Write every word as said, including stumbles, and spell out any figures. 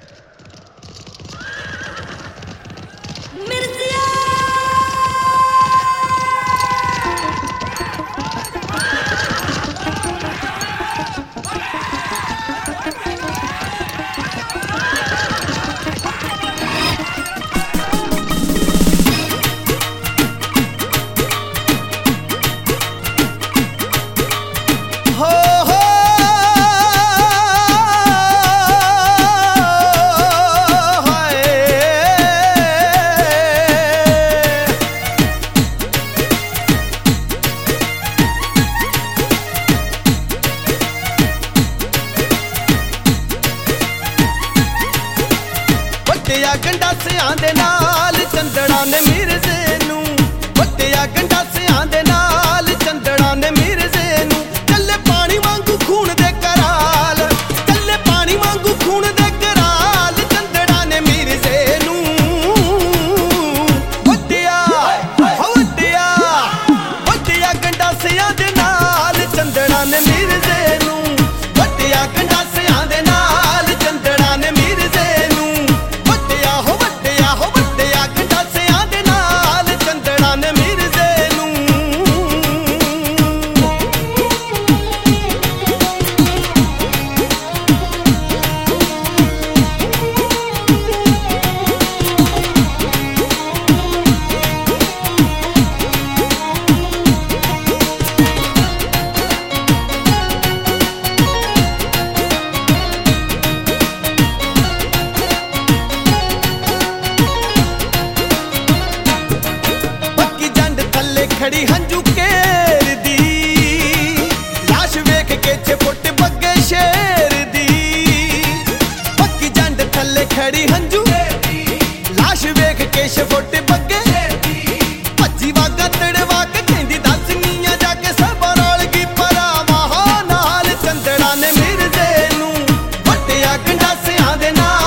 ਵੱਟਿਆ ਗੰਡਾਸਿਆਂ ਦੇ ਨਾਲ ਚੰਦੜਾ ਨੇ ਮਿਰਜ਼ੇ ਨੂੰ, ਵੱਟਿਆ ਗੰਡਾਸਿਆਂ ਦੇ ਨਾਲ ਚੰਦੜਾ ਨੇ ਮਿਰਜ਼ੇ ਨੂੰ। ਚੱਲੇ ਪਾਣੀ ਵਾਂਗੂ ਖੂਨ ਦੇ ਕਰਾਲ, ਚੱਲੇ ਪਾਣੀ ਵਾਂਗੂ ਖੂਨ ਦੇ ਕਰਾਲ ਚੰਦੜਾ ਨੇ ਮਿਰਜ਼ੇ ਨੂੰ। ਵੱਟਿਆ ਹੋ ਵੱਟਿਆ, ਵੱਟਿਆ ਗੰਡਾਸਿਆਂ ਦੇ ਨਾਲ ਚੰਦੜਾ ਨੇ ਮਿਰਜ਼ੇ ਨੂੰ, ਵੱਟਿਆ ਗੰਡਾਸਿਆਂ ਦੇ ਨਾਲ ਚੰਦੜਾ ਨੇ ਮਿਰਜ਼ੇ ਨੂੰ। खड़ी हंजू घेरदी लाश वेख के छे फुट बग्गे शेर दी। पक्की जंड थल्ले खड़ी हंजू लाश वेख के छे फुट बग्गे भज्जी वागा तड़वा के कहंदी दस मीयां जाके सब रौलगी परावां नाल चंदड़ा ने मिर्जे नूं। वट्टिया गंडासियां दे नाल